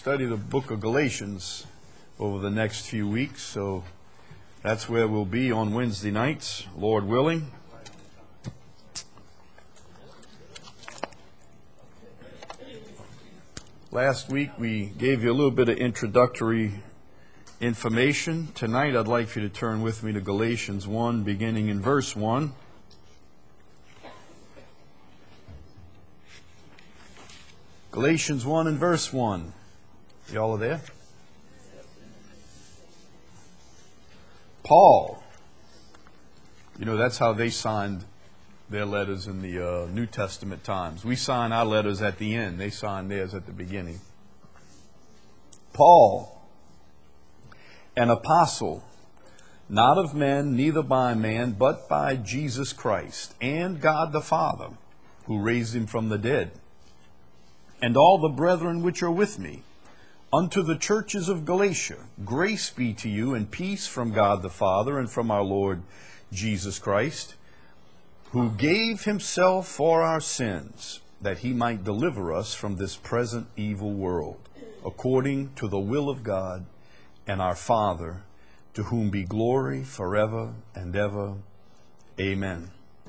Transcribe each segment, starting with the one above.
study the book of Galatians over the next few weeks, so that's where we'll be on Wednesday nights, Lord willing. Last week we gave you a little bit of introductory information. Tonight I'd like for you to turn with me to Galatians 1, beginning in verse 1. Galatians 1 and verse 1. Y'all are there? Paul. You know, that's how they signed their letters in the New Testament times. We sign our letters at the end. They sign theirs at the beginning. Paul, an apostle, not of men, neither by man, but by Jesus Christ, and God the Father, who raised him from the dead, and all the brethren which are with me, unto the churches of Galatia, grace be to you and peace from God the Father and from our Lord Jesus Christ, who gave himself for our sins, that he might deliver us from this present evil world, according to the will of God and our Father, to whom be glory forever and ever. Amen.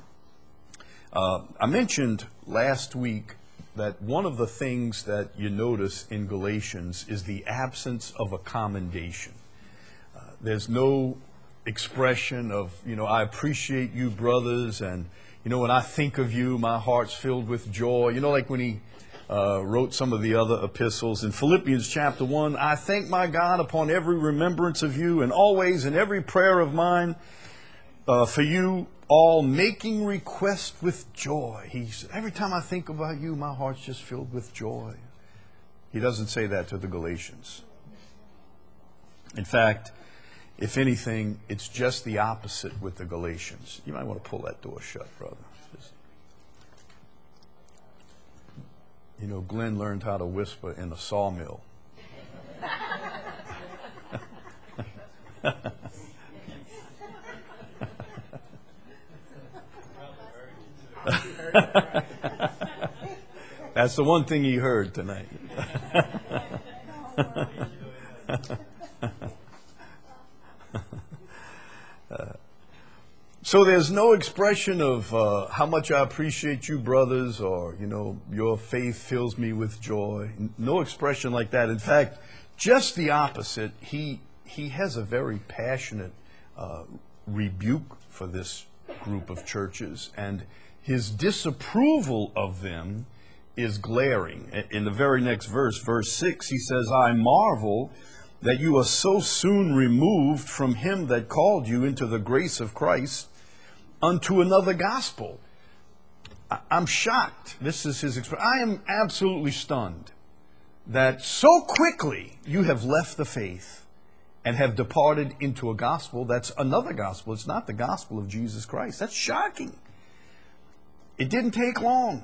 I mentioned last week that one of the things that you notice in Galatians is the absence of a commendation. There's no expression of, I appreciate you, brothers, and, when I think of you, my heart's filled with joy. Like when he wrote some of the other epistles. In Philippians chapter 1, I thank my God upon every remembrance of you, and always in every prayer of mine for you, all making request with joy. Every time I think about you, my heart's just filled with joy. He doesn't say that to the Galatians. In fact, if anything, it's just the opposite with the Galatians. You might want to pull that door shut, brother. Glenn learned how to whisper in a sawmill. That's the one thing he heard tonight. So there's no expression of how much I appreciate you, brothers, or, your faith fills me with joy. No expression like that. In fact, just the opposite. He has a very passionate rebuke for this group of churches, and his disapproval of them is glaring. In the very next verse, verse 6, he says, I marvel that you are so soon removed from him that called you into the grace of Christ unto another gospel. I'm shocked. This is his expression. I am absolutely stunned that so quickly you have left the faith and have departed into a gospel that's another gospel. It's not the gospel of Jesus Christ. That's shocking. It didn't take long.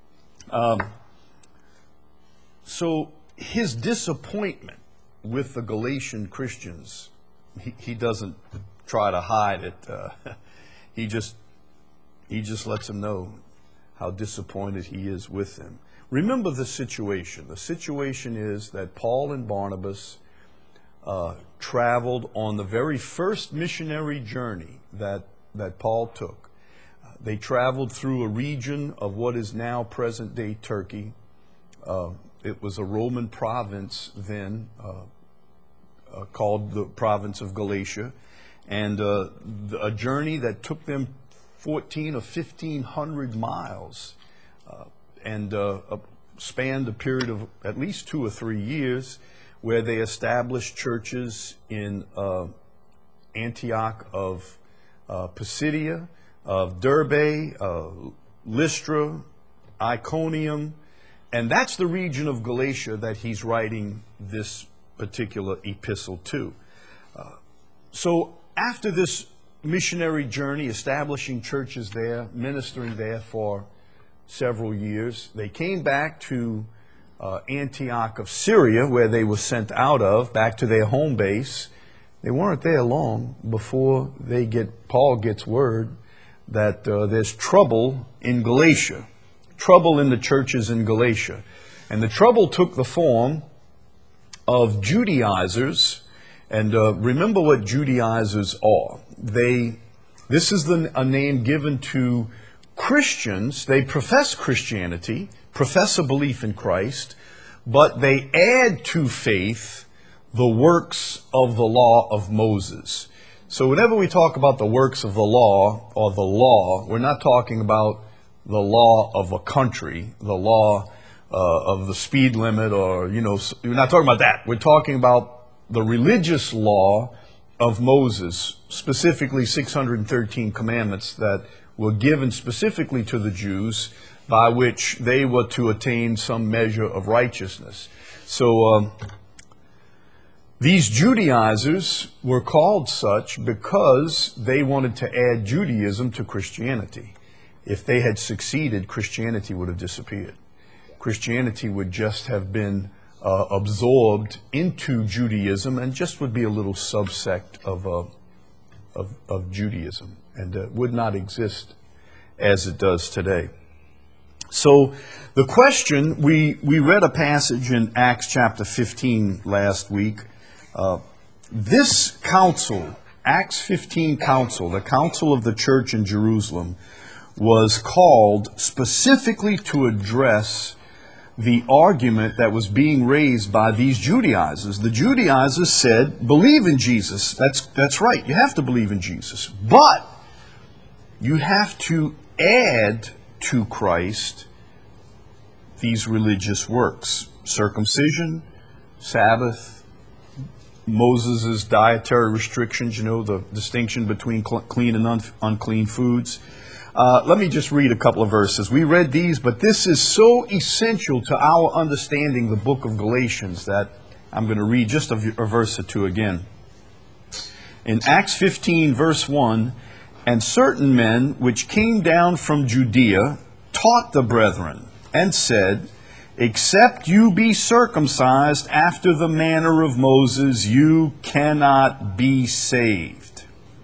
So his disappointment with the Galatian Christians, he doesn't try to hide it. He just lets them know how disappointed he is with them. Remember the situation. The situation is that Paul and Barnabas traveled on the very first missionary journey that Paul took. They traveled through a region of what is now present-day Turkey. It was a Roman province then, called the province of Galatia. And a journey that took them 1,400 or 1,500 miles and spanned a period of at least 2 or 3 years, where they established churches in Antioch of Pisidia, of Derbe, Lystra, Iconium, and that's the region of Galatia that he's writing this particular epistle to. So after this missionary journey, establishing churches there, ministering there for several years, they came back to Antioch of Syria, where they were sent out of, back to their home base. They weren't there long before Paul gets word that there's trouble in Galatia, trouble in the churches in Galatia. And the trouble took the form of Judaizers, and remember what Judaizers are. This is a name given to Christians. They profess Christianity, profess a belief in Christ, but they add to faith the works of the law of Moses. So whenever we talk about the works of the law, or the law, we're not talking about the law of a country, the law of the speed limit, or, we're not talking about that. We're talking about the religious law of Moses, specifically 613 commandments that were given specifically to the Jews, by which they were to attain some measure of righteousness. So these Judaizers were called such because they wanted to add Judaism to Christianity. If they had succeeded, Christianity would have disappeared. Christianity would just have been absorbed into Judaism and just would be a little subsect of Judaism, and would not exist as it does today. So the question, we read a passage in Acts chapter 15 last week. This council, Acts 15 council, the council of the church in Jerusalem, was called specifically to address the argument that was being raised by these Judaizers. The Judaizers said, believe in Jesus. That's right. You have to believe in Jesus. But you have to add to Christ these religious works. Circumcision, Sabbath, Moses' dietary restrictions, the distinction between clean and unclean foods. Let me just read a couple of verses. We read these, but this is so essential to our understanding the book of Galatians that I'm going to read just a verse or two again. In Acts 15, verse 1, and certain men which came down from Judea taught the brethren, and said, except you be circumcised after the manner of Moses, you cannot be saved.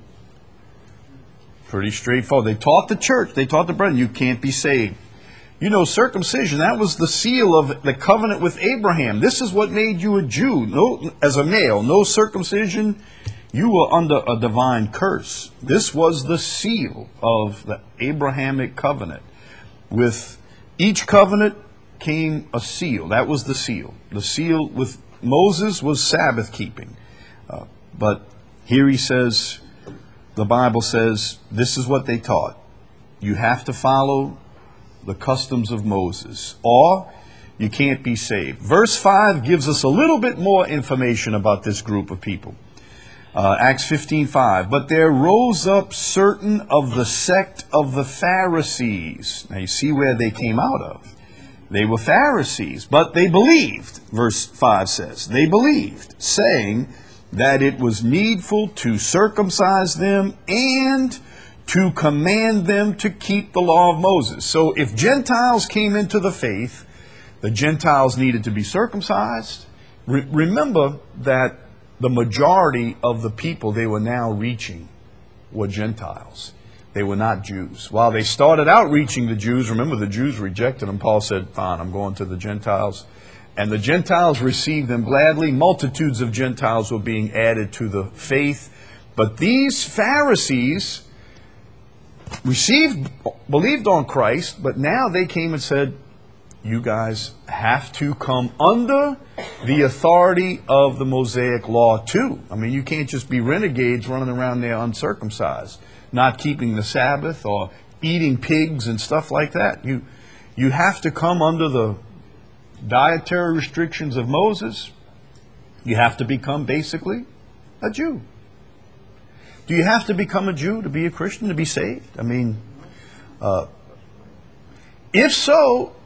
Pretty straightforward. They taught the church, they taught the brethren, you can't be saved. Circumcision, that was the seal of the covenant with Abraham. This is what made you a Jew. No, as a male, no circumcision, you were under a divine curse. This was the seal of the Abrahamic covenant. With each covenant came a seal. That was the seal. The seal with Moses was Sabbath keeping. But here he says, the Bible says, this is what they taught. You have to follow the customs of Moses, or you can't be saved. Verse 5 gives us a little bit more information about this group of people. Acts 15:5. But there rose up certain of the sect of the Pharisees. Now you see where they came out of. They were Pharisees, but they believed, verse 5 says, they believed, saying that it was needful to circumcise them and to command them to keep the law of Moses. So if Gentiles came into the faith, the Gentiles needed to be circumcised. Remember that the majority of the people they were now reaching were Gentiles. They were not Jews. While they started out reaching the Jews, remember the Jews rejected them. Paul said, fine, I'm going to the Gentiles. And the Gentiles received them gladly. Multitudes of Gentiles were being added to the faith. But these Pharisees believed on Christ, but now they came and said, you guys have to come under the authority of the Mosaic law too. I mean, you can't just be renegades running around there uncircumcised, not keeping the Sabbath or eating pigs and stuff like that. You have to come under the dietary restrictions of Moses. You have to become basically a Jew. Do you have to become a Jew to be a Christian, to be saved? I mean, if so,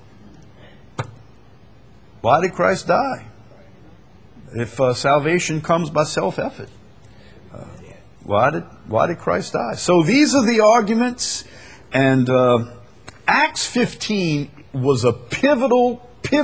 why did Christ die? If salvation comes by self-effort, why did Christ die? So these are the arguments, and Acts 15 was a pivotal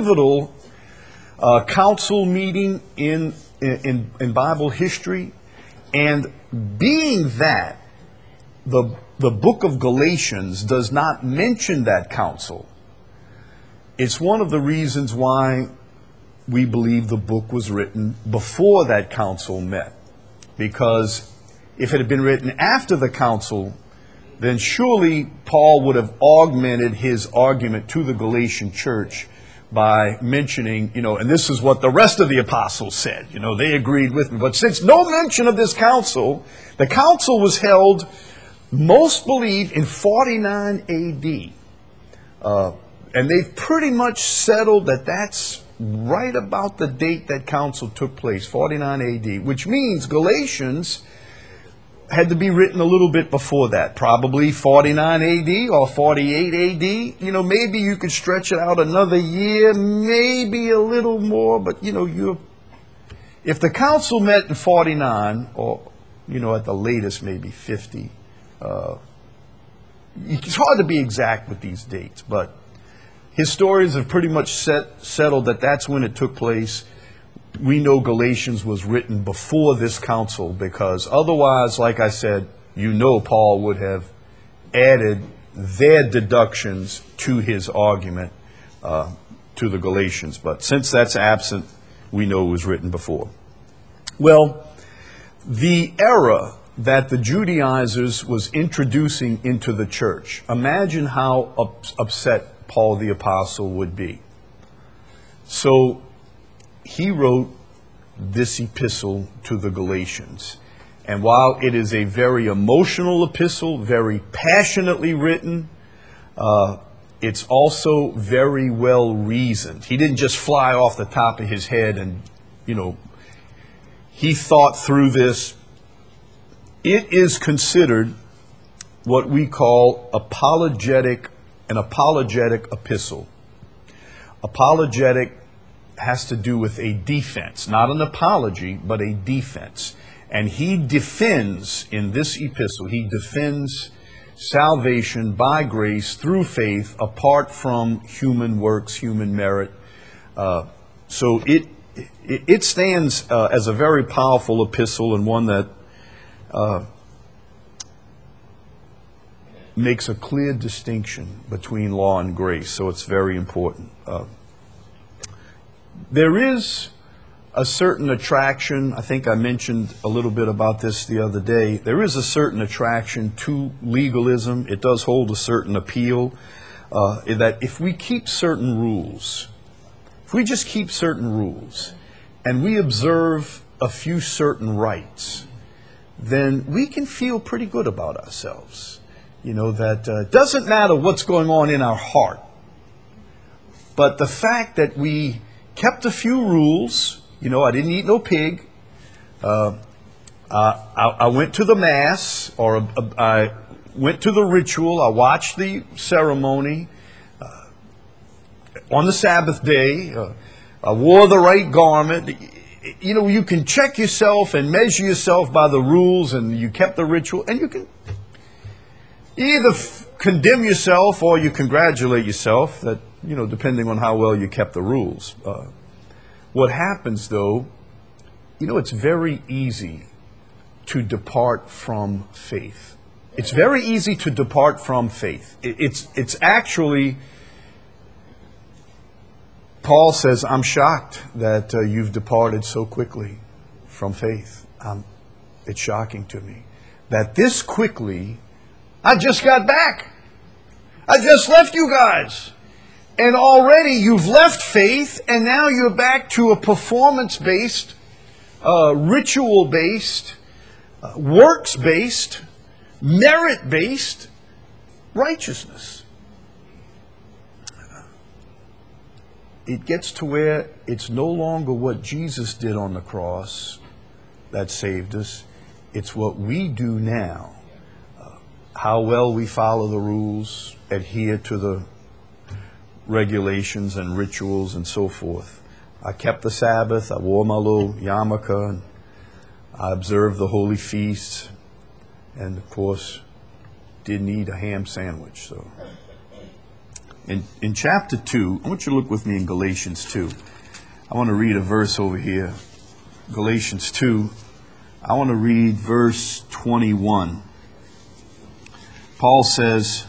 council meeting in Bible history, and being that the book of Galatians does not mention that council, it's one of the reasons why we believe the book was written before that council met. Because if it had been written after the council, then surely Paul would have augmented his argument to the Galatian church by mentioning, and this is what the rest of the apostles said. They agreed with me. But since no mention of this council, the council was held, most believe, in 49 A.D. And they've pretty much settled that that's right about the date that council took place, 49 A.D., which means Galatians had to be written a little bit before that, probably 49 A.D. or 48 A.D. Maybe you could stretch it out another year, maybe a little more, but if the council met in 49, or at the latest maybe 50, it's hard to be exact with these dates, but historians have pretty much settled that that's when it took place. We know Galatians was written before this council, because otherwise, like I said, Paul would have added their deductions to his argument to the Galatians. But since that's absent, we know it was written before. Well, the error that the Judaizers was introducing into the church, imagine how upset Paul the Apostle would be. So he wrote this epistle to the Galatians. And while it is a very emotional epistle, very passionately written, it's also very well reasoned. He didn't just fly off the top of his head and, he thought through this. It is considered what we call an apologetic epistle. Apologetic has to do with a defense, not an apology, but a defense. And he defends, in this epistle, he defends salvation by grace through faith apart from human works, human merit. So it stands as a very powerful epistle, and one that makes a clear distinction between law and grace. So it's very important. There is a certain attraction, I think I mentioned a little bit about this the other day. There is a certain attraction to legalism. It does hold a certain appeal, that if we keep certain rules, if we just keep certain rules and we observe a few certain rights, then we can feel pretty good about ourselves. That it doesn't matter what's going on in our heart, but the fact that we kept a few rules. I didn't eat no pig. I went to the Mass, or I went to the ritual. I watched the ceremony on the Sabbath day. I wore the right garment. You can check yourself and measure yourself by the rules, and you kept the ritual. And you can either condemn yourself or you congratulate yourself that, depending on how well you kept the rules. What happens, though, it's very easy to depart from faith. It's very easy to depart from faith. It's actually, Paul says, I'm shocked that you've departed so quickly from faith. It's shocking to me that this quickly, I just got back. I just left you guys. And already you've left faith, and now you're back to a performance-based, ritual-based, works-based, merit-based righteousness. It gets to where it's no longer what Jesus did on the cross that saved us. It's what we do now. How well we follow the rules, adhere to the regulations and rituals and so forth. I kept the Sabbath, I wore my little yarmulke, and I observed the holy feasts, and of course didn't eat a ham sandwich. So in chapter 2, I want you to look with me in Galatians 2. I want to read a verse over here. Galatians 2, I want to read verse 21. Paul says,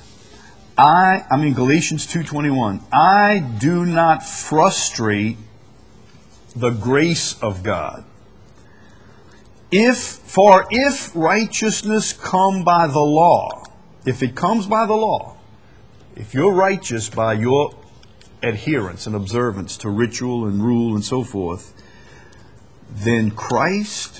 Galatians 2:21, I do not frustrate the grace of God. If righteousness come by the law, if it comes by the law, if you're righteous by your adherence and observance to ritual and rule and so forth, then Christ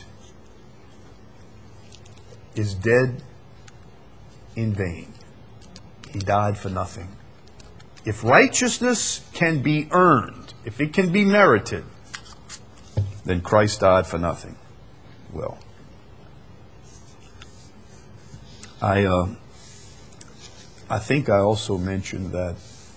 is dead in vain. He died for nothing. If righteousness can be earned, if it can be merited, then Christ died for nothing. Well, I think I also mentioned that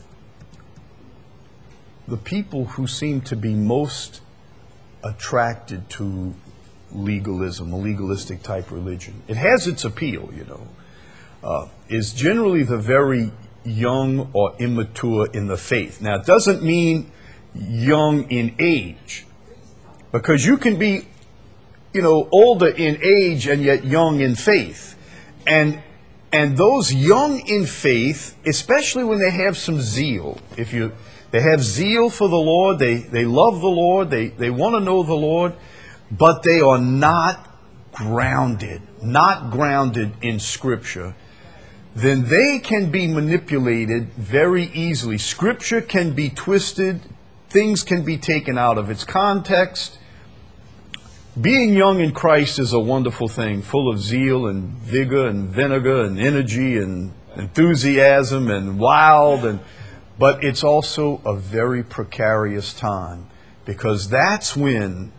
the people who seem to be most attracted to legalism, a legalistic type religion, it has its appeal, is generally the very young or immature in the faith. Now, it doesn't mean young in age, because you can be, older in age and yet young in faith. And those young in faith, especially when they have some zeal, they have zeal for the Lord, they love the Lord, they want to know the Lord, but they are not grounded in Scripture, then they can be manipulated very easily. Scripture can be twisted, things can be taken out of its context. Being young in Christ is a wonderful thing, full of zeal and vigor and vinegar and energy and enthusiasm and wild, but it's also a very precarious time, because that's when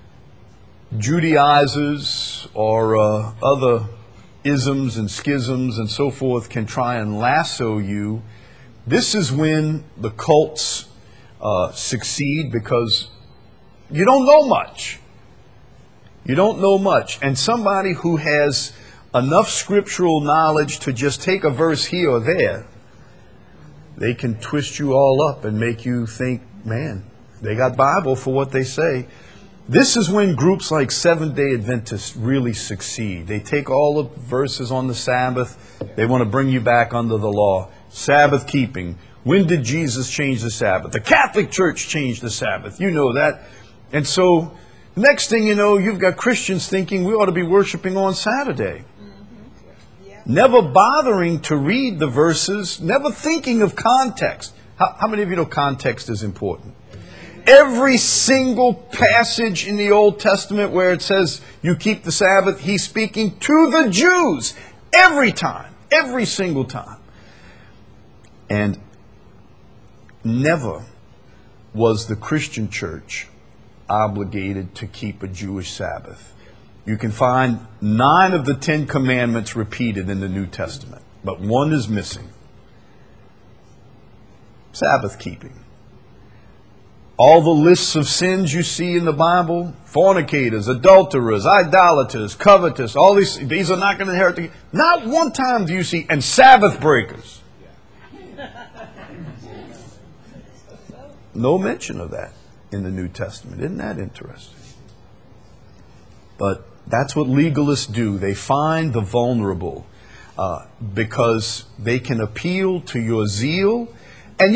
Judaizers or other isms and schisms and so forth can try and lasso you. This is when the cults succeed, because you don't know much. You don't know much. And somebody who has enough scriptural knowledge to just take a verse here or there, they can twist you all up and make you think, man, they got Bible for what they say. This is when groups like Seventh-day Adventists really succeed. They take all the verses on the Sabbath. They want to bring you back under the law. Sabbath keeping. When did Jesus change the Sabbath? The Catholic Church changed the Sabbath. You know that. And so, next thing you know, you've got Christians thinking we ought to be worshiping on Saturday. Never bothering to read the verses, never thinking of context. How many of you know context is important? Every single passage in the Old Testament where it says you keep the Sabbath, he's speaking to the Jews. Every time. Every single time. And never was the Christian church obligated to keep a Jewish Sabbath. You can find 9 of the 10 commandments repeated in the New Testament, but one is missing. Sabbath keeping. All the lists of sins you see in the Bible, fornicators, adulterers, idolaters, covetous, all these are not going to inherit. Not one time do you see, and Sabbath breakers. No mention of that in the New Testament. Isn't that interesting? But that's what legalists do. They find the vulnerable because they can appeal to your zeal. And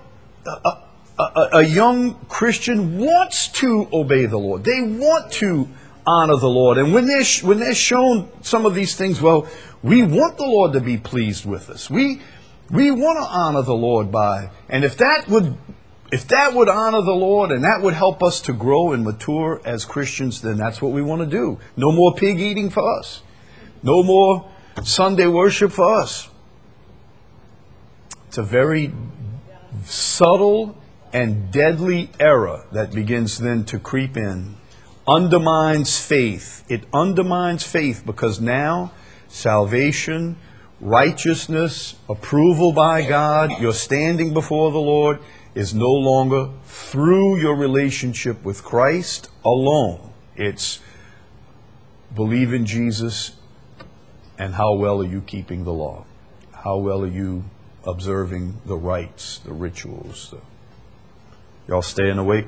a young Christian wants to obey the Lord. They want to honor the Lord. And when they're shown some of these things, well, we want the Lord to be pleased with us. We want to honor the Lord by, and if that would honor the Lord and that would help us to grow and mature as Christians, then that's what we want to do. No more pig eating for us. No more Sunday worship for us. It's a very subtle and deadly error that begins then to creep in. Undermines faith. It undermines faith because now salvation, righteousness, approval by God, your standing before the Lord is no longer through your relationship with Christ alone. It's believe in Jesus and how well are you keeping the law? How well are you observing the rites, the rituals? Y'all staying awake?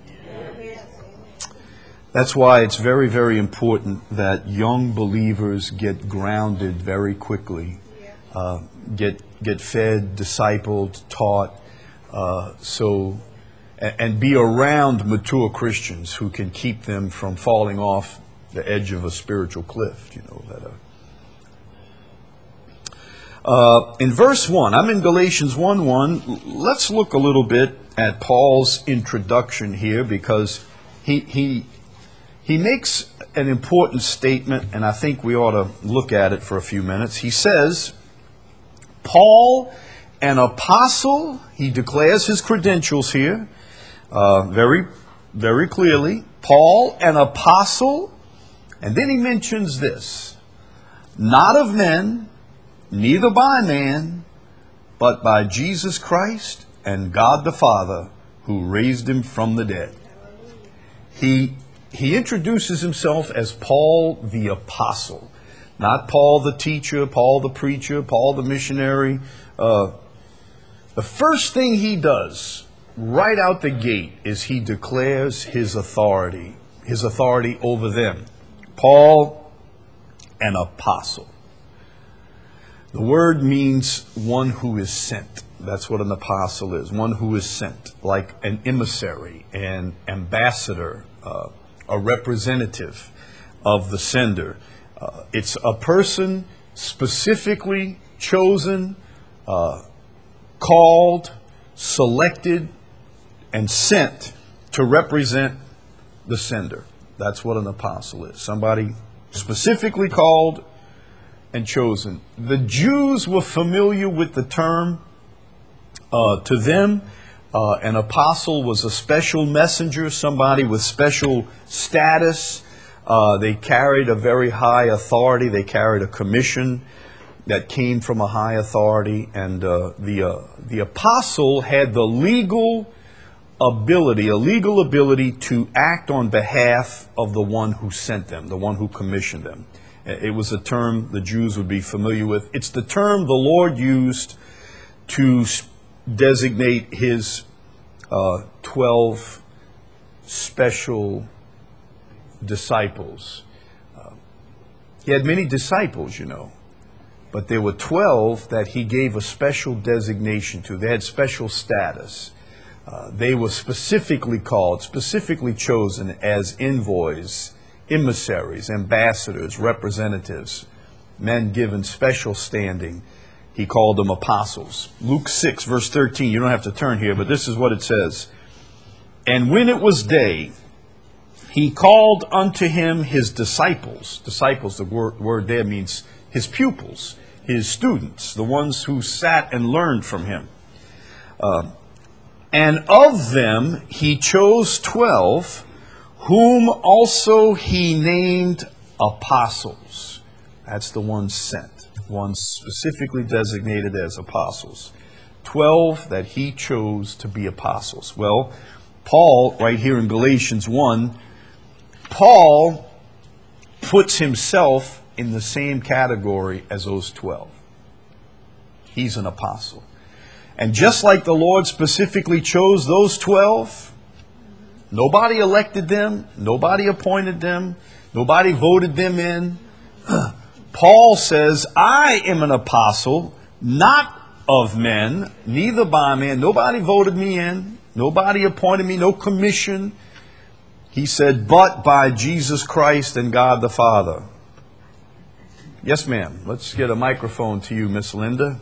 That's why it's very, very important that young believers get grounded very quickly, get fed, discipled, taught. and be around mature Christians who can keep them from falling off the edge of a spiritual cliff, in verse 1, I'm in Galatians 1:1. Let's look a little bit at Paul's introduction here, because he makes an important statement, and I think we ought to look at it for a few minutes. He says, Paul, an apostle, he declares his credentials here very, very clearly. Paul, an apostle, and then he mentions this: not of men, neither by man, but by Jesus Christ and God the Father, who raised him from the dead. He introduces himself as Paul the apostle, not Paul the teacher, Paul the preacher, Paul the missionary. The first thing he does right out the gate is he declares his authority over them. Paul, an apostle. The word means one who is sent. That's what an apostle is, one who is sent, like an emissary, an ambassador, a representative of the sender. It's a person specifically chosen, called, selected, and sent to represent the sender. That's what an apostle is. Somebody specifically called and chosen. The Jews were familiar with the term. To them, an apostle was a special messenger, somebody with special status. They carried a very high authority. They carried a commission that came from a high authority. And the apostle had the legal ability to act on behalf of the one who sent them, the one who commissioned them. It was a term the Jews would be familiar with. It's the term the Lord used to designate his 12 special disciples. He had many disciples, but there were 12 that he gave a special designation to. They had special status. They were specifically called, specifically chosen as envoys, emissaries, ambassadors, representatives, men given special standing. He called them apostles. Luke 6, verse 13. You don't have to turn here, but this is what it says. And when it was day, he called unto him his disciples. Disciples, the word there means his pupils, his students, the ones who sat and learned from him. And of them he chose 12, whom also he named apostles. That's the ones sent. Ones specifically designated as apostles. 12 that he chose to be apostles. Well, Paul, right here in Galatians 1, Paul puts himself in the same category as those 12. He's an apostle. And just like the Lord specifically chose those 12, nobody elected them, nobody appointed them, nobody voted them in. Paul says, I am an apostle, not of men, neither by man. Nobody voted me in. Nobody appointed me, no commission. He said, but by Jesus Christ and God the Father. Yes, ma'am. Let's get a microphone to you, Miss Linda.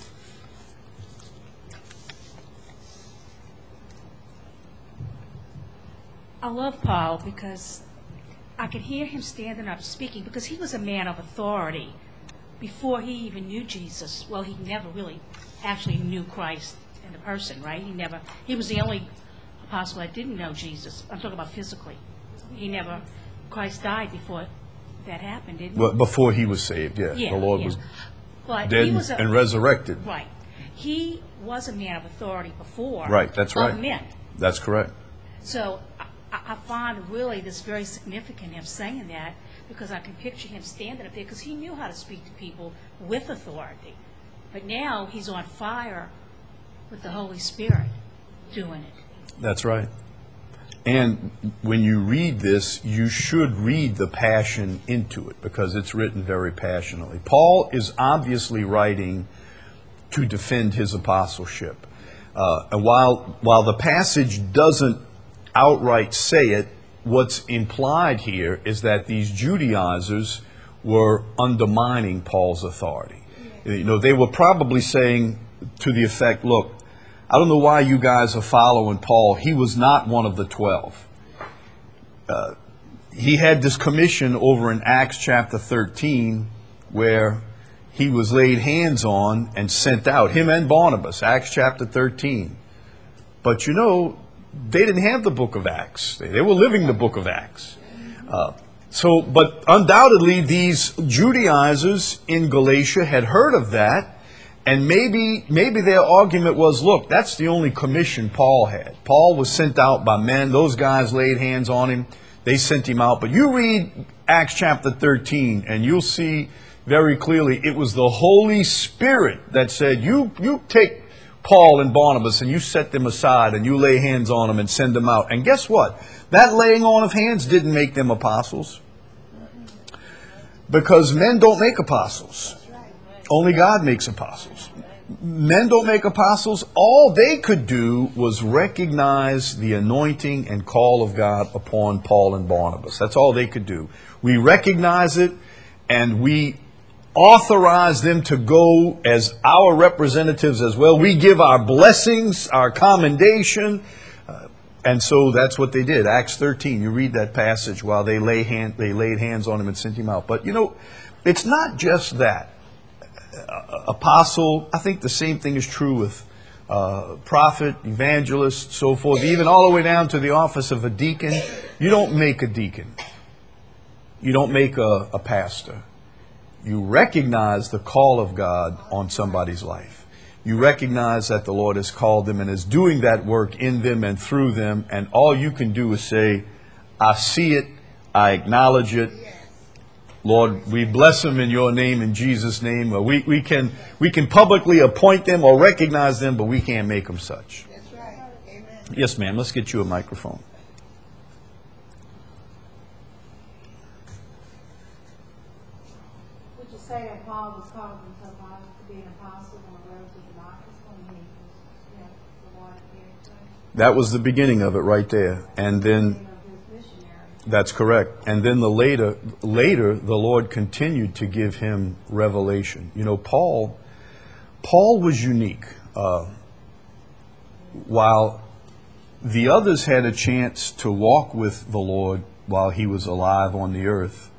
I love Paul because I could hear him standing up speaking, because he was a man of authority before he even knew Jesus. Well, he never really actually knew Christ in the person, right? He was the only apostle that didn't know Jesus. I'm talking about physically. Christ died before that happened, didn't he? Well, before he was saved, yeah. The Lord was dead and resurrected. Right. He was a man of authority before. Right, that's right. Of men. That's correct. So I find really this very significant, him saying that, because I can picture him standing up there, because he knew how to speak to people with authority. But now he's on fire with the Holy Spirit doing it. That's right. And when you read this, you should read the passion into it, because it's written very passionately. Paul is obviously writing to defend his apostleship. And while the passage doesn't outright say it, what's implied here is that these Judaizers were undermining Paul's authority. You know, they were probably saying to the effect, look, I don't know why you guys are following Paul. He was not one of the 12. He had this commission over in Acts chapter 13 where he was laid hands on and sent out, him and Barnabas, Acts chapter 13. But you know, they didn't have the book of Acts. They were living the book of Acts. But undoubtedly these Judaizers in Galatia had heard of that, and maybe their argument was, look, that's the only commission Paul had. Paul was sent out by men. Those guys laid hands on him. They sent him out. But you read Acts chapter 13 and you'll see very clearly it was the Holy Spirit that said, you take Paul and Barnabas and you set them aside and you lay hands on them and send them out. And guess what? That laying on of hands didn't make them apostles. Because men don't make apostles. Only God makes apostles. Men don't make apostles. All they could do was recognize the anointing and call of God upon Paul and Barnabas. That's all they could do. We recognize it and we authorize them to go as our representatives as well. We give our blessings, our commendation. And so that's what they did. Acts 13, you read that passage while they laid hands on him and sent him out. But you know, it's not just that. Apostle, I think the same thing is true with prophet, evangelist, so forth, even all the way down to the office of a deacon. You don't make a deacon. You don't make a pastor. You recognize the call of God on somebody's life. You recognize that the Lord has called them and is doing that work in them and through them. And all you can do is say, I see it. I acknowledge it. Lord, we bless them in your name, in Jesus' name. We can publicly appoint them or recognize them, but we can't make them such. That's right. Amen. Yes, ma'am. Let's get you a microphone. Would you say that Paul was called from Tobias to be an apostle on the road to Damascus when he was, the Lord appeared to him? That was the beginning of it right there. And then that's correct. And then later, the Lord continued to give him revelation. You know, Paul was unique. While the others had a chance to walk with the Lord while he was alive on the earth,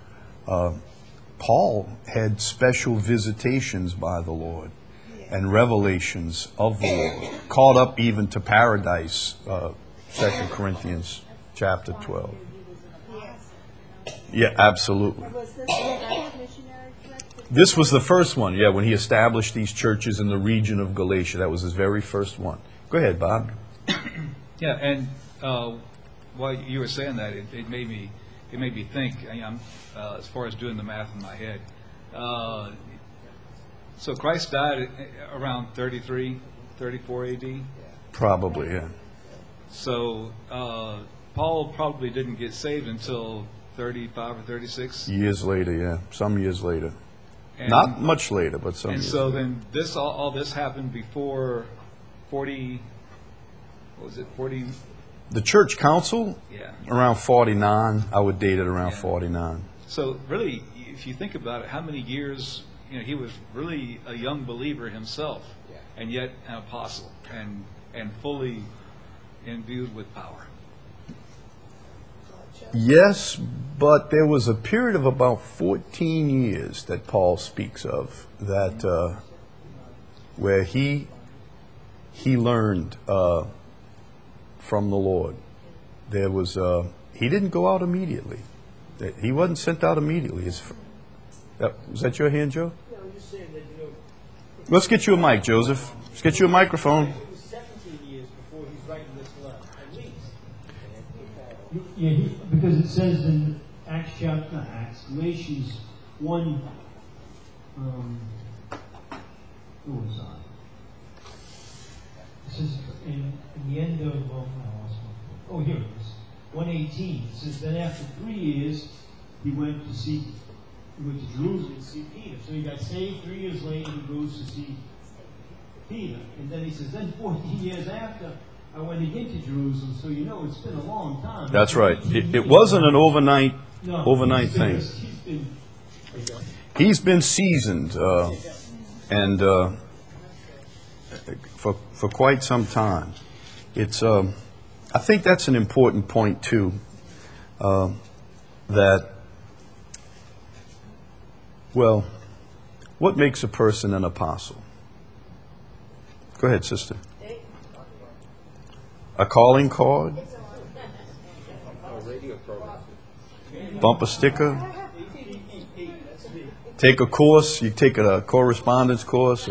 Paul had special visitations by the Lord and revelations of the Lord, caught up even to paradise, 2 Corinthians chapter 12. Yeah, absolutely. Was this a missionary trip? This was the first one, yeah, when he established these churches in the region of Galatia. That was his very first one. Go ahead, Bob. Yeah, and while you were saying that, it made me think. As far as doing the math in my head, so Christ died around 33, 34 A.D. Probably, yeah. So Paul probably didn't get saved until 35 or 36 years later. Yeah, some years later. And, not much later, but some. And years so later. then this all this happened before 40. What was it? 40. The church council. Yeah. Around 49. I would date it around 49. So really, if you think about it, how many years? He was really a young believer himself, and yet an apostle, and fully imbued with power. Yes, but there was a period of about 14 years that Paul speaks of that where he learned from the Lord. There was he didn't go out immediately. He wasn't sent out immediately. Was that your hand, Joe? Yeah, I'm just saying that, Let's get you a mic, Joseph. Let's get you a microphone. it was 17 years before he's writing this letter, at least. Yeah, because it says in Galatians 1, who was on? It says in the end of, here it is, 1:18. It says, then after 3 years, he went to Jerusalem to see Peter. So he got saved 3 years later, he goes to see Peter. And then he says, then 14 years after, I went again to Jerusalem. So you know it's been a long time. That's right. It wasn't an overnight thing. He's been seasoned and for quite some time. It's I think that's an important point too. That, well, what makes a person an apostle? Go ahead, sister. A calling card? Bump a sticker? Take a course? You take a correspondence course? Or?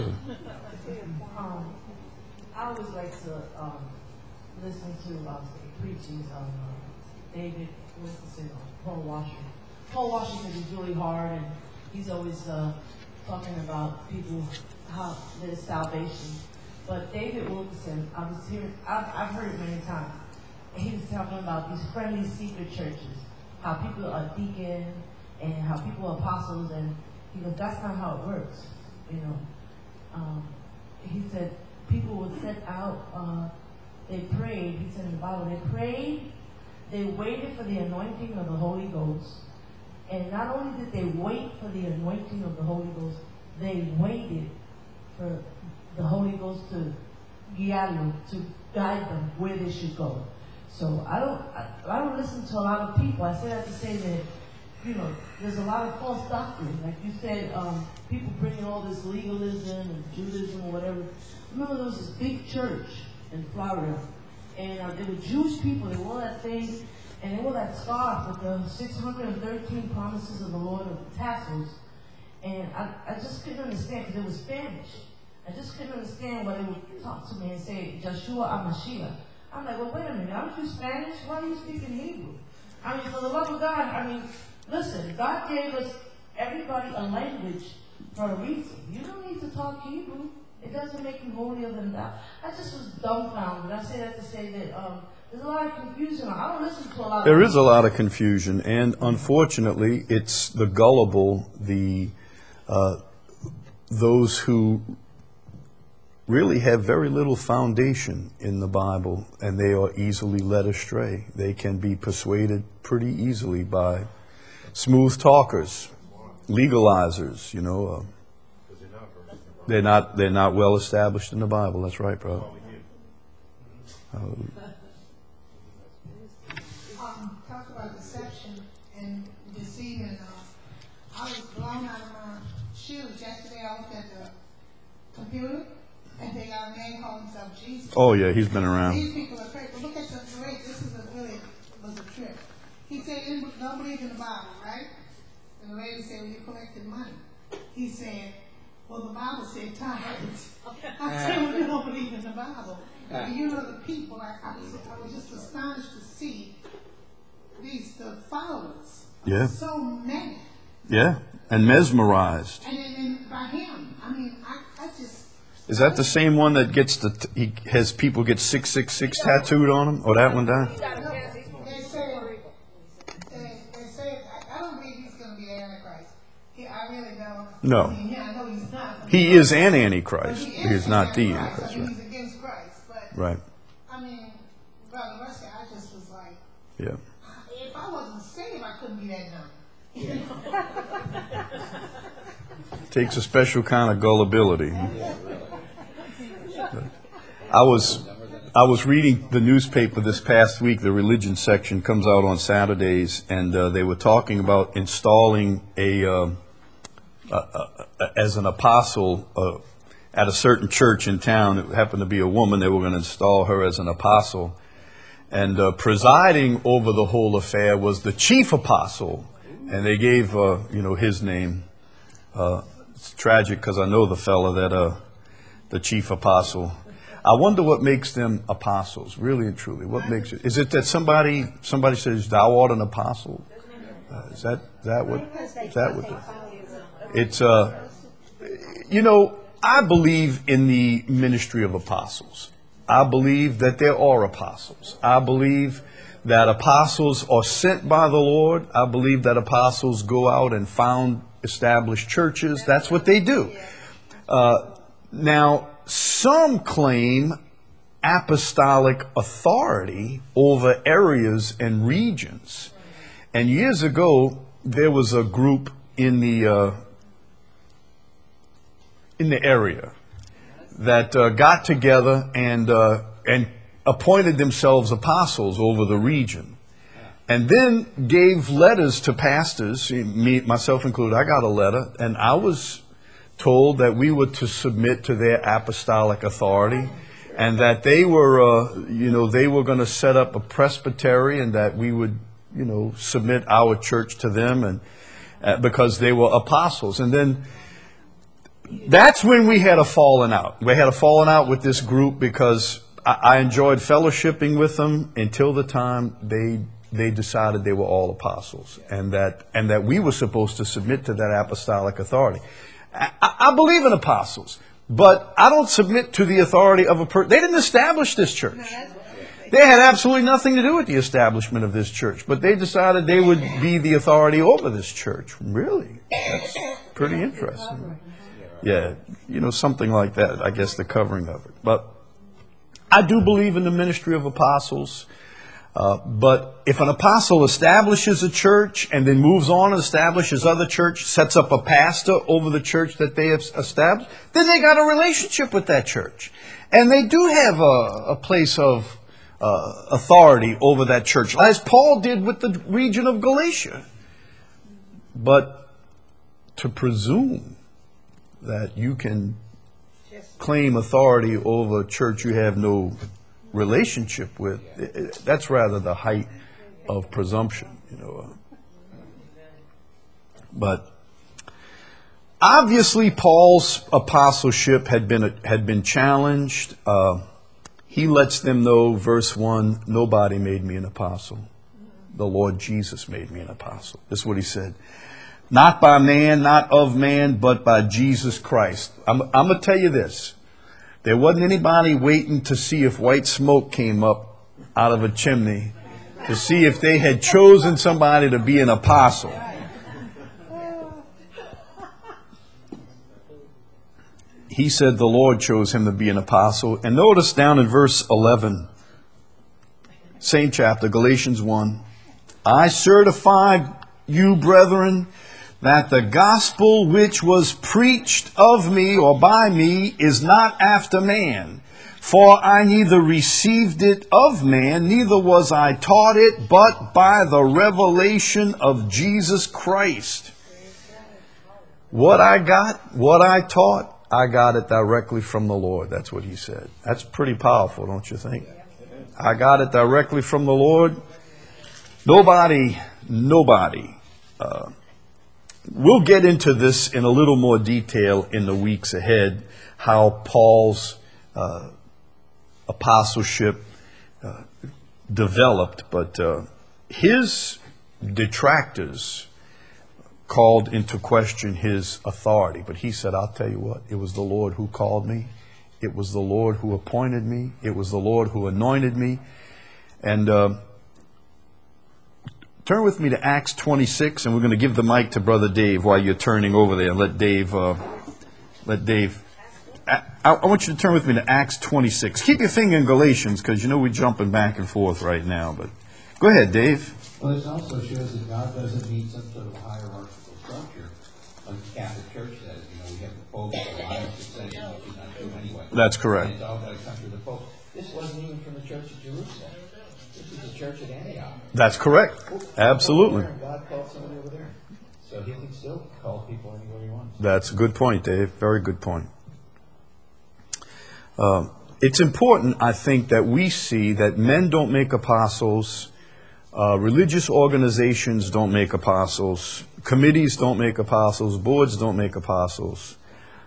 I always like to listen to preachings on David Wilkerson or Paul Washington. Paul Washington is really hard, and he's always talking about people, how there's salvation. But David Wilkerson, I've heard it many times. And he was talking about these friendly secret churches, how people are deacon and how people are apostles, and he goes, that's not how it works, you know. He said people would set out, they prayed, he said in the Bible, they prayed, they waited for the anointing of the Holy Ghost, and not only did they wait for the anointing of the Holy Ghost, they waited for the Holy Ghost to guide them where they should go. So I don't listen to a lot of people. I say that to say that, you know, there's a lot of false doctrine. Like you said, people bringing all this legalism and Judaism or whatever. Remember there was this big church in Florida, and they were Jewish people. They wore that thing, and they wore that scarf with the 613 promises of the Lord of the tassels. And I just couldn't understand because it was Spanish. I just couldn't understand why they would talk to me and say, Joshua HaMashiach. I'm like, well, wait a minute, aren't you Spanish? Why are you speaking Hebrew? I mean, for the love of God, I mean, listen, God gave us, everybody, a language for a reason. You don't need to talk Hebrew. It doesn't make you holier than thou. I just was dumbfounded. I say that to say that there's a lot of confusion. I don't listen to a lot of There is a lot of confusion, and unfortunately, it's the gullible, those who really have very little foundation in the Bible, and they are easily led astray. They can be persuaded pretty easily by smooth talkers, legalizers, you know. They're not well established in the Bible. That's right, brother. Talk about deception and deceiving. I was blown out of my shoes yesterday. I looked at the computer, and they got a man calling himself Jesus. Oh yeah, he's been around. These people are crazy. But look at the way this is was a trick. He said, "Don't believe in the Bible, right?" And the lady said, "Well, you collected money." He said, "Well, the Bible said tithes." I said, "Well, you don't believe in the Bible." And you know the people. I was just astonished to see the followers. Yeah. So many. Yeah, and mesmerized. And by him, I mean, I just. Is that the same one that gets he has people get 666 tattooed on him? Or that one down? They say, I don't believe he's going to be Antichrist. I really don't. No. I mean, I know he's not. He is an Antichrist. He is not the Antichrist. I mean, he's against Christ. But, right. I mean, Brother Rusty, I just was like, Yeah. if I wasn't saved, I couldn't be that dumb. Takes a special kind of gullibility. I was reading the newspaper this past week. The religion section comes out on Saturdays, and they were talking about installing as an apostle at a certain church in town. It happened to be a woman. They were going to install her as an apostle, and presiding over the whole affair was the chief apostle, and they gave his name. It's tragic because I know the fella that the chief apostle. I wonder what makes them apostles, really and truly. What makes it? Is it that somebody says, "Thou art an apostle"? Is that what? It's I believe in the ministry of apostles. I believe that there are apostles. I believe that apostles are sent by the Lord. I believe that apostles go out and establish churches. That's what they do. Now, some claim apostolic authority over areas and regions. And years ago, there was a group in the area that got together and appointed themselves apostles over the region, and then gave letters to pastors, me, myself included. I got a letter, and I was told that we were to submit to their apostolic authority, and that they were, they were going to set up a presbytery, and that we would, submit our church to them, and because they were apostles. And then that's when we had a falling out. We had a falling out with this group because I enjoyed fellowshipping with them until the time they decided they were all apostles, and that we were supposed to submit to that apostolic authority. I believe in apostles, but I don't submit to the authority of a person. They didn't establish this church. They had absolutely nothing to do with the establishment of this church, but they decided they would be the authority over this church. Really? That's pretty interesting. Yeah, something like that, I guess, the covering of it. But I do believe in the ministry of apostles. But if an apostle establishes a church and then moves on and establishes other church, sets up a pastor over the church that they have established, then they got a relationship with that church. And they do have a place of authority over that church, as Paul did with the region of Galatia. But to presume that you can claim authority over a church you have no relationship with, that's rather the height of presumption, But obviously, Paul's apostleship had been challenged. He lets them know, verse 1, nobody made me an apostle. The Lord Jesus made me an apostle. This is what he said. Not by man, not of man, but by Jesus Christ. I'm going to tell you this. There wasn't anybody waiting to see if white smoke came up out of a chimney to see if they had chosen somebody to be an apostle. He said the Lord chose him to be an apostle. And notice down in verse 11, same chapter, Galatians 1. I certify you, brethren, that the gospel which was preached of me or by me is not after man. For I neither received it of man, neither was I taught it, but by the revelation of Jesus Christ. What I got, what I taught, I got it directly from the Lord. That's what he said. That's pretty powerful, don't you think? I got it directly from the Lord. Nobody. We'll get into this in a little more detail in the weeks ahead, how Paul's apostleship developed. But his detractors called into question his authority. But he said, I'll tell you what, it was the Lord who called me. It was the Lord who appointed me. It was the Lord who anointed me. And turn with me to Acts 26, and we're going to give the mic to Brother Dave while you're turning over there. Let Dave. I want you to turn with me to Acts 26. Keep your finger in Galatians, because we're jumping back and forth right now. But go ahead, Dave. Well, this also shows that God doesn't need some sort of hierarchical structure, like the Catholic Church says. We have the Pope, the Alliance that says, she's not true anyway. That's correct. And it's all got to come through the Pope. This wasn't even from the Church of Jerusalem. This is the Church at Antioch. That's correct. Absolutely. God called somebody over there. So he can still call people anywhere he wants. That's a good point, Dave. Very good point. It's important, I think, that we see that men don't make apostles, religious organizations don't make apostles, committees don't make apostles, boards don't make apostles.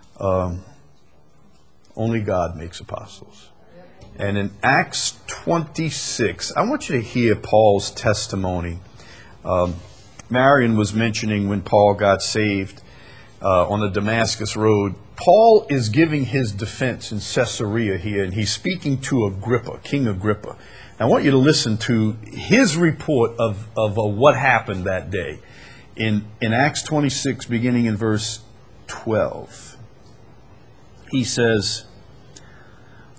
Only God makes apostles. And in Acts 26, I want you to hear Paul's testimony. Marion was mentioning when Paul got saved on the Damascus Road. Paul is giving his defense in Caesarea here, and he's speaking to Agrippa, King Agrippa. I want you to listen to his report of what happened that day in Acts 26, beginning in verse 12. He says,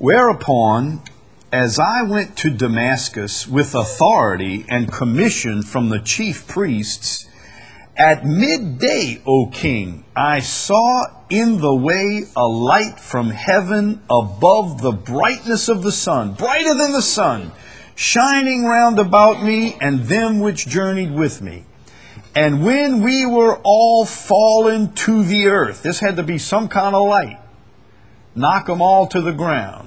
Whereupon, as I went to Damascus with authority and commission from the chief priests, at midday, O king, I saw in the way a light from heaven above the brightness of the sun, brighter than the sun, shining round about me and them which journeyed with me. And when we were all fallen to the earth, this had to be some kind of light, knock them all to the ground.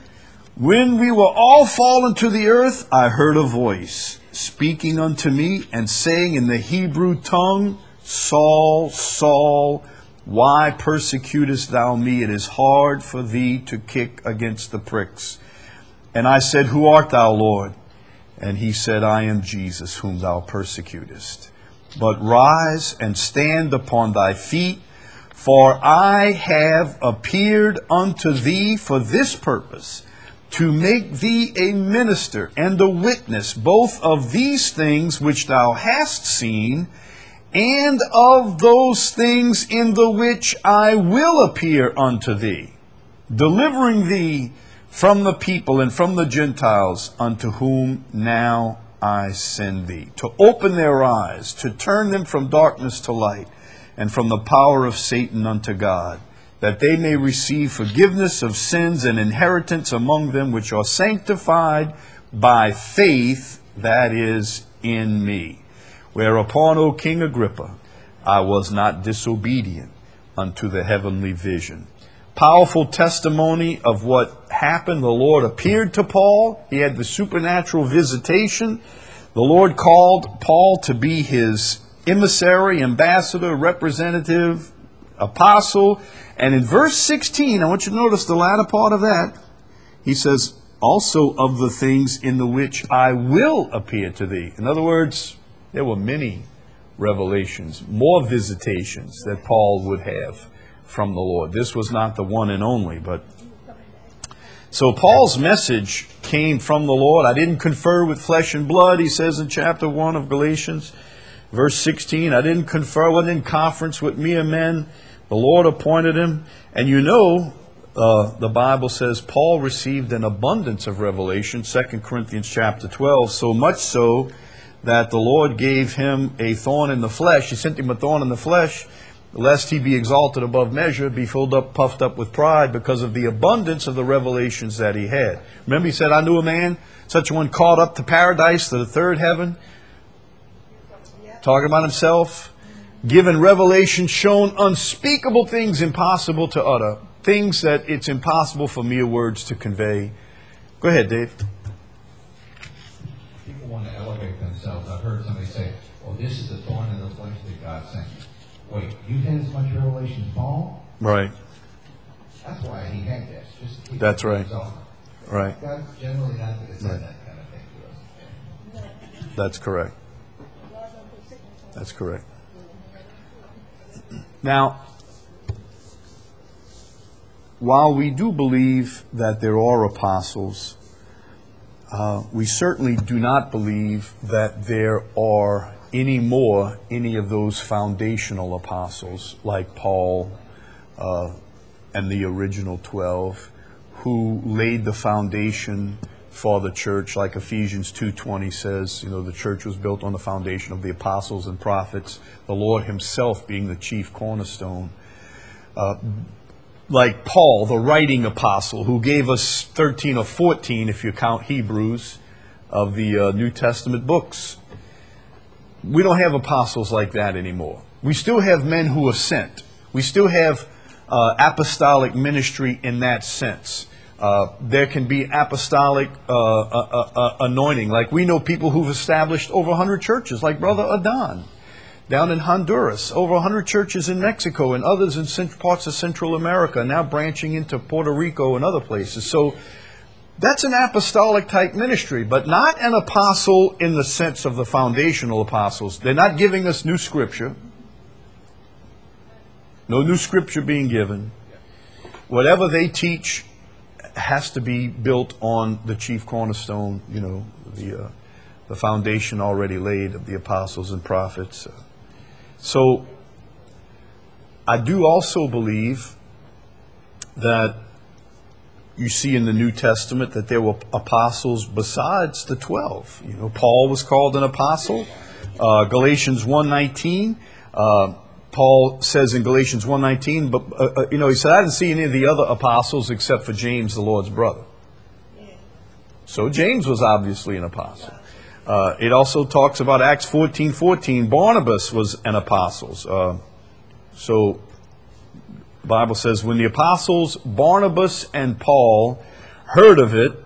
When we were all fallen to the earth, I heard a voice speaking unto me and saying in the Hebrew tongue, Saul, Saul, why persecutest thou me? It is hard for thee to kick against the pricks. And I said, Who art thou, Lord? And he said, I am Jesus, whom thou persecutest. But rise and stand upon thy feet, for I have appeared unto thee for this purpose, to make thee a minister and a witness both of these things which thou hast seen, and of those things in the which I will appear unto thee, delivering thee from the people and from the Gentiles, unto whom now I send thee, to open their eyes, to turn them from darkness to light, and from the power of Satan unto God, that they may receive forgiveness of sins and inheritance among them which are sanctified by faith, that is, in me. Whereupon, O King Agrippa, I was not disobedient unto the heavenly vision. Powerful testimony of what happened. The Lord appeared to Paul. He had the supernatural visitation. The Lord called Paul to be his emissary, ambassador, representative, apostle. And in verse 16, I want you to notice the latter part of that. He says, also of the things in the which I will appear to thee. In other words, there were many revelations, more visitations that Paul would have from the Lord. This was not the one and only, but so Paul's message came from the Lord. I didn't confer with flesh and blood, he says in chapter 1 of Galatians, verse 16. I didn't confer, wasn't in conference with mere men. The Lord appointed him. And you know, the Bible says Paul received an abundance of revelation, 2 Corinthians chapter 12, so much so that the Lord gave him a thorn in the flesh. He sent him a thorn in the flesh, lest he be exalted above measure, be filled up, puffed up with pride, because of the abundance of the revelations that he had. Remember, he said, I knew a man, such a one caught up to paradise, to the third heaven, talking about himself, given revelation, shown unspeakable things impossible to utter, things that it's impossible for mere words to convey. Go ahead, Dave. People want to elevate themselves. I've heard somebody say, well, this is the thorn in the flesh that God sent you. Wait, you had as much revelation as Paul? Right. That's why he had this. Just to keep That's right. himself. Right. God generally not going to send that kind of thing to us. That's correct. That's correct. Now, while we do believe that there are apostles, we certainly do not believe that there are any of those foundational apostles like Paul and the original 12 who laid the foundation for the church, like Ephesians 2:20 says, the church was built on the foundation of the apostles and prophets, the Lord himself being the chief cornerstone. Like Paul, the writing apostle, who gave us 13 or 14, if you count Hebrews, of the New Testament books. We don't have apostles like that anymore. We still have men who are sent. We still have apostolic ministry in that sense. There can be apostolic anointing. Like we know people who've established over 100 churches, like Brother Adan down in Honduras, over 100 churches in Mexico, and others in parts of Central America, now branching into Puerto Rico and other places. So that's an apostolic type ministry, but not an apostle in the sense of the foundational apostles. They're not giving us new scripture. No new scripture being given. Whatever they teach has to be built on the chief cornerstone, the foundation already laid of the apostles and prophets. So I do also believe that you see in the New Testament that there were apostles besides the 12. You know, Paul was called an apostle. Galatians 1:19, Paul says in Galatians 1:19, but he said, I didn't see any of the other apostles except for James, the Lord's brother. So James was obviously an apostle. It also talks about Acts 14:14. Barnabas was an apostle. So the Bible says when the apostles Barnabas and Paul heard of it,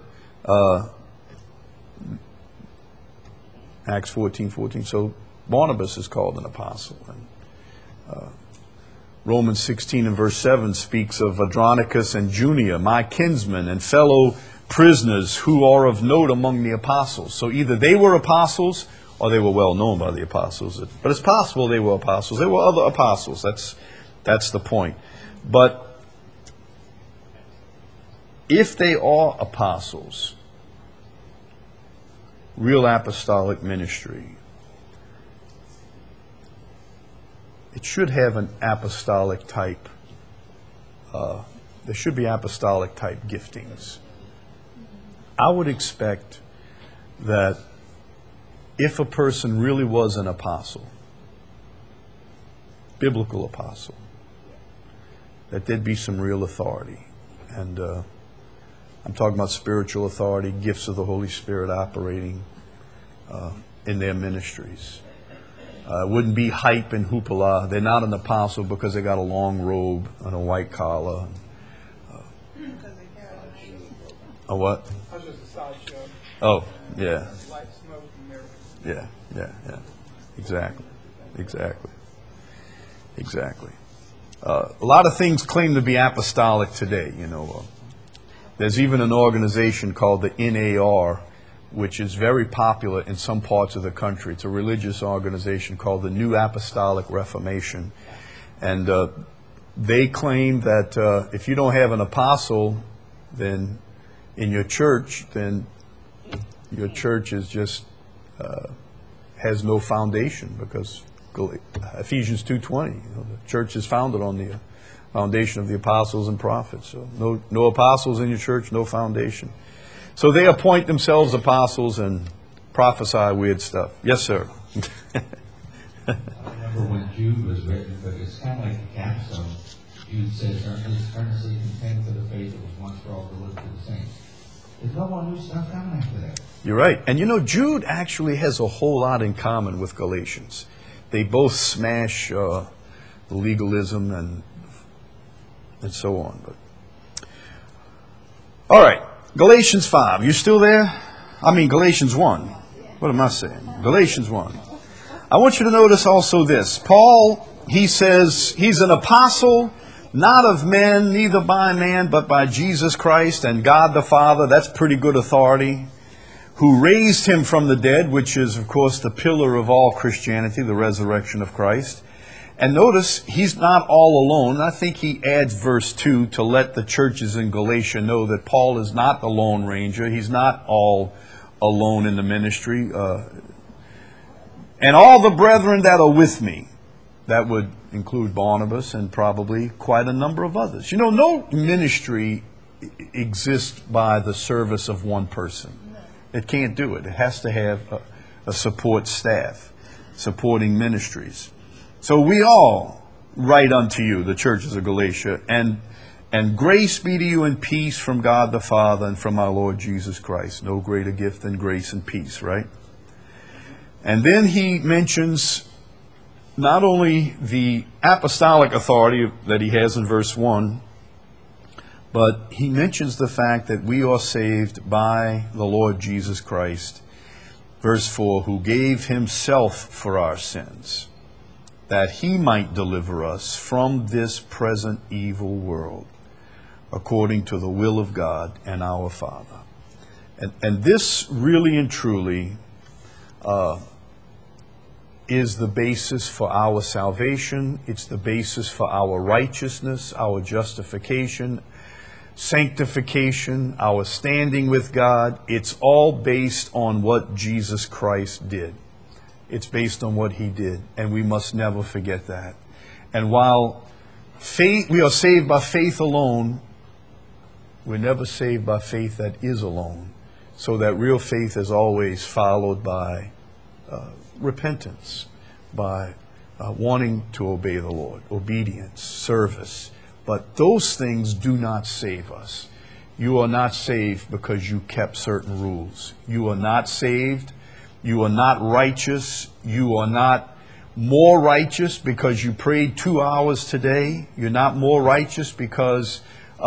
Acts 14:14. So Barnabas is called an apostle. And Romans 16 and verse 7 speaks of Andronicus and Junia, my kinsmen and fellow prisoners who are of note among the apostles. So either they were apostles or they were well known by the apostles. But it's possible they were apostles. There were other apostles. That's the point. But if they are apostles, real apostolic ministry, it should have an apostolic type. There should be apostolic type giftings. I would expect that if a person really was an apostle, biblical apostle, that there'd be some real authority. And I'm talking about spiritual authority, gifts of the Holy Spirit operating in their ministries. It wouldn't be hype and hoopla. They're not an apostle because they got a long robe and a white collar. A what? That's just a sideshow. Oh, yeah. Light, smoke, and mirrors. Yeah. Exactly. A lot of things claim to be apostolic today. There's even an organization called the NAR, which is very popular in some parts of the country. It's a religious organization called the New Apostolic Reformation. And they claim that if you don't have an apostle then in your church, then your church is just has no foundation, because Ephesians 2:20, the church is founded on the foundation of the apostles and prophets. So no apostles in your church, no foundation. So they appoint themselves apostles and prophesy weird stuff. Yes, sir. I remember when Jude was written, but it's kind of like a capstone. Jude says, earnestly contend for the faith that was once for all delivered to the saints. There's no more new stuff coming after that. You're right. And Jude actually has a whole lot in common with Galatians. They both smash the legalism and so on. But all right, Galatians 5. You still there? Galatians 1. What am I saying? Galatians 1. I want you to notice also this. Paul, he says he's an apostle, not of men, neither by man, but by Jesus Christ and God the Father. That's pretty good authority. Who raised him from the dead, which is, of course, the pillar of all Christianity, the resurrection of Christ. And notice, he's not all alone. I think he adds verse 2 to let the churches in Galatia know that Paul is not the Lone Ranger. He's not all alone in the ministry. And all the brethren that are with me. That would include Barnabas and probably quite a number of others. No ministry exists by the service of one person. It can't do it. It has to have a support staff, supporting ministries. So we all write unto you, the churches of Galatia, and grace be to you and peace from God the Father and from our Lord Jesus Christ. No greater gift than grace and peace, right? And then he mentions not only the apostolic authority that he has in verse 1, but he mentions the fact that we are saved by the Lord Jesus Christ. Verse 4, who gave himself for our sins, that he might deliver us from this present evil world, according to the will of God and our Father. And this really and truly is the basis for our salvation. It's the basis for our righteousness, our justification, sanctification, our standing with God. It's all based on what Jesus Christ did. It's based on what he did, and we must never forget that. And while we are saved by faith alone, We're never saved by faith that is alone. So that real faith is always followed by repentance, by wanting to obey the Lord, obedience, service. But those things do not save us. You are not saved because you kept certain rules. You are not saved. You are not righteous. You are not more righteous because you prayed 2 hours today. You're not more righteous because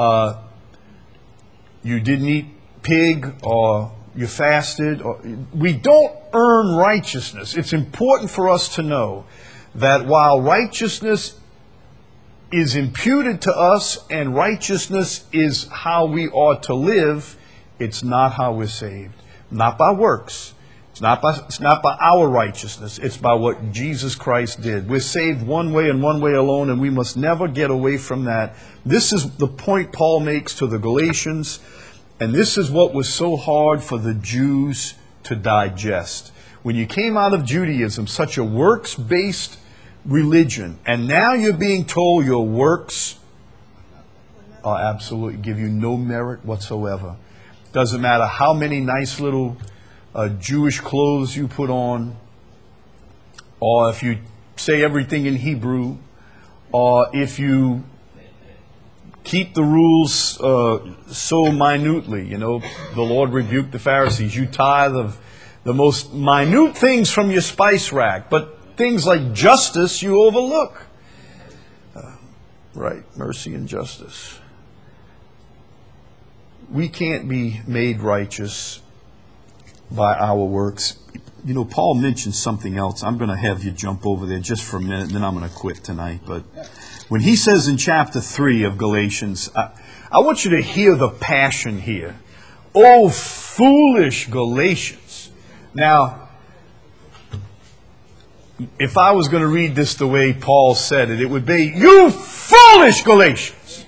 you didn't eat pig or you fasted. We don't earn righteousness. It's important for us to know that while righteousness is imputed to us and righteousness is how we ought to live, it's not how we're saved. Not by works. It's not by our righteousness. It's by what Jesus Christ did. We're saved one way and one way alone, and we must never get away from that. This is the point Paul makes to the Galatians, and this is what was so hard for the Jews to digest. When you came out of Judaism, such a works-based religion, and now you're being told your works are absolutely give you no merit whatsoever. Doesn't matter how many nice little Jewish clothes you put on, or if you say everything in Hebrew, or if you keep the rules so minutely. You know, the Lord rebuked the Pharisees. You tithe of the most minute things from your spice rack, but things like justice you overlook. Right, mercy and justice. We can't be made righteous by our works. You know, Paul mentioned something else. I'm going to have you jump over there just for a minute, and then I'm going to quit tonight. But when he says in chapter 3 of Galatians, I want you to hear the passion here. Oh, foolish Galatians. Now, if I was going to read this the way Paul said it, it would be, you foolish Galatians!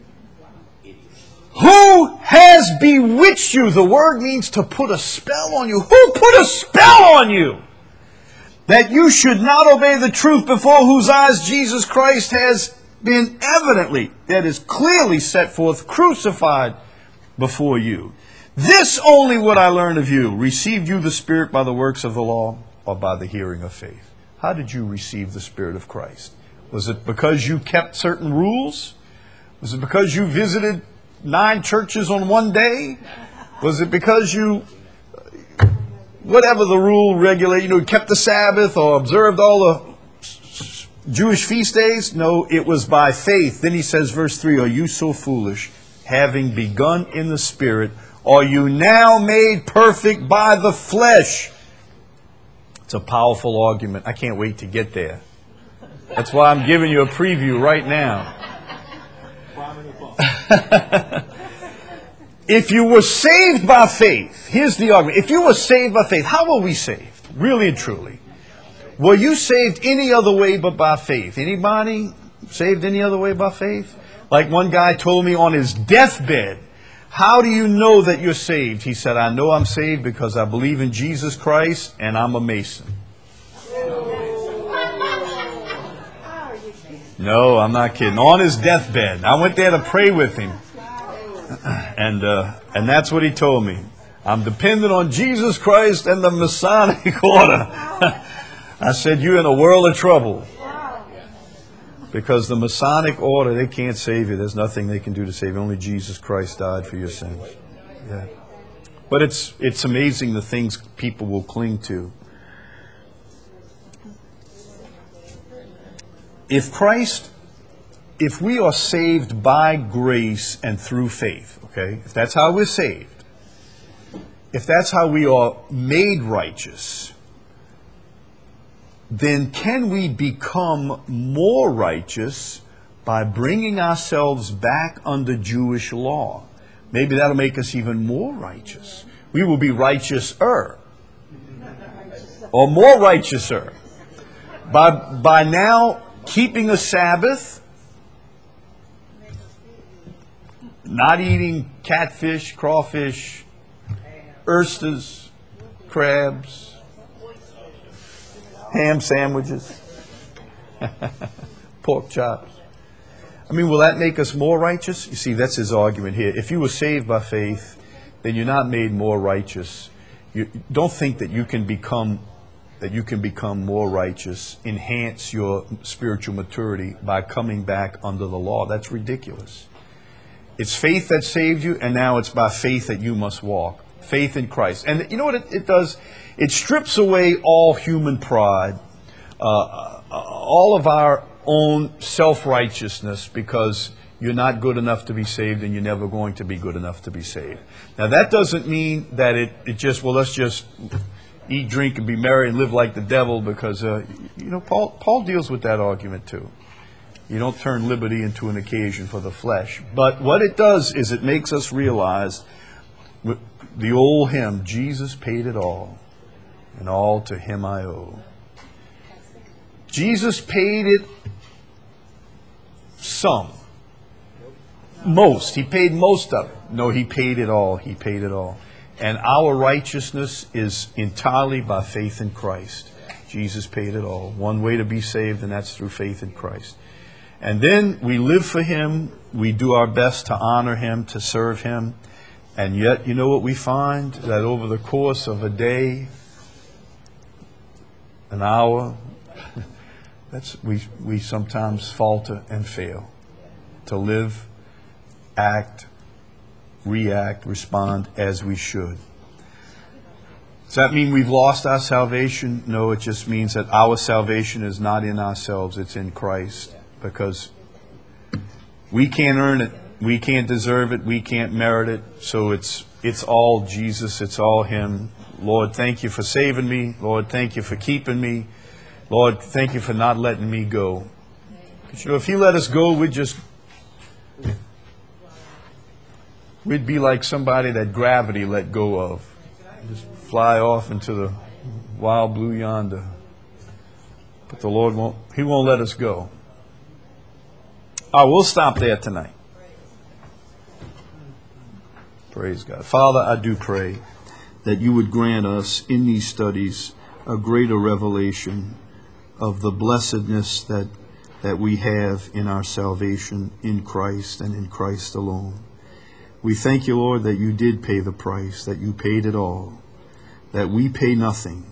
Who has bewitched you? The word means to put a spell on you. Who put a spell on you? That you should not obey the truth, before whose eyes Jesus Christ has been evidently, that is clearly set forth, crucified before you. This only would I learn of you. Received you the Spirit by the works of the law, or by the hearing of faith? How did you receive the Spirit of Christ? Was it because you kept certain rules? Was it because you visited 9 churches on one day? Was it because you, whatever the rule regulate, kept the Sabbath or observed all the Jewish feast days? No, it was by faith. Then he says, verse 3, are you so foolish, having begun in the Spirit, are you now made perfect by the flesh? It's a powerful argument. I can't wait to get there. That's why I'm giving you a preview right now. If you were saved by faith, here's the argument. If you were saved by faith, how were we saved? Really and truly. Were you saved any other way but by faith? Anybody saved any other way by faith? Like one guy told me on his deathbed, how do you know that you're saved? He said, I know I'm saved because I believe in Jesus Christ and I'm a Mason. No, I'm not kidding. On his deathbed. I went there to pray with him. And that's what he told me. I'm dependent on Jesus Christ and the Masonic order. I said, you're in a world of trouble. Because the Masonic order, they can't save you. There's nothing they can do to save you. Only Jesus Christ died for your sins. Yeah. But it's amazing the things people will cling to. If we are saved by grace and through faith, okay, if that's how we're saved, if that's how we are made righteous, then can we become more righteous by bringing ourselves back under Jewish law? Maybe that'll make us even more righteous. We will be righteouser. Or more righteouser. By now keeping a Sabbath, not eating catfish, crawfish, oysters, crabs, ham sandwiches, pork chops. I mean, will that make us more righteous? You see, that's his argument here. If you were saved by faith, then you're not made more righteous. You don't think that you can become more righteous, enhance your spiritual maturity by coming back under the law. That's ridiculous. It's faith that saved you, and now it's by faith that you must walk. Faith in Christ. And you know what it does? It strips away all human pride, all of our own self-righteousness, because you're not good enough to be saved and you're never going to be good enough to be saved. Now that doesn't mean that it just, well, let's just eat, drink, and be merry and live like the devil, because, Paul deals with that argument too. You don't turn liberty into an occasion for the flesh. But what it does is it makes us realize the old hymn, Jesus paid it all, and all to him I owe. Jesus paid it some. Most. He paid most of it. No, he paid it all. He paid it all. And our righteousness is entirely by faith in Christ. Jesus paid it all. One way to be saved, and that's through faith in Christ. And then we live for him. We do our best to honor him, to serve him. And yet, you know what we find? That over the course of a day, an hour, we sometimes falter and fail to live, act, react, respond as we should. Does that mean we've lost our salvation? No, it just means that our salvation is not in ourselves, it's in Christ. Because we can't earn it, we can't deserve it, we can't merit it. So it's all Jesus, it's all him. Lord, thank you for saving me. Lord, thank you for keeping me. Lord, thank you for not letting me go. If he let us go, we'd be like somebody that gravity let go of. Just fly off into the wild blue yonder. But the Lord won't let us go. We'll stop there tonight. Praise God. Father, I do pray that you would grant us in these studies a greater revelation of the blessedness that we have in our salvation in Christ and in Christ alone. We thank you, Lord, that you did pay the price, that you paid it all, that we pay nothing,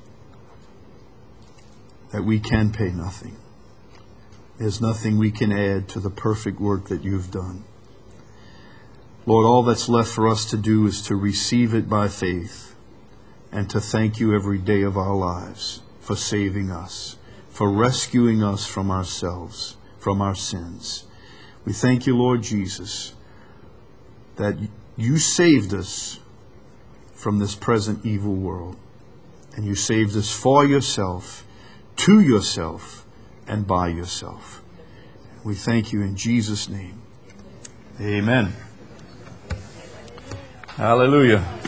that we can pay nothing. There's nothing we can add to the perfect work that you've done. Lord, all that's left for us to do is to receive it by faith and to thank you every day of our lives for saving us, for rescuing us from ourselves, from our sins. We thank you, Lord Jesus, that you saved us from this present evil world. And you saved us for yourself, to yourself, and by yourself. We thank you in Jesus' name. Amen. Hallelujah.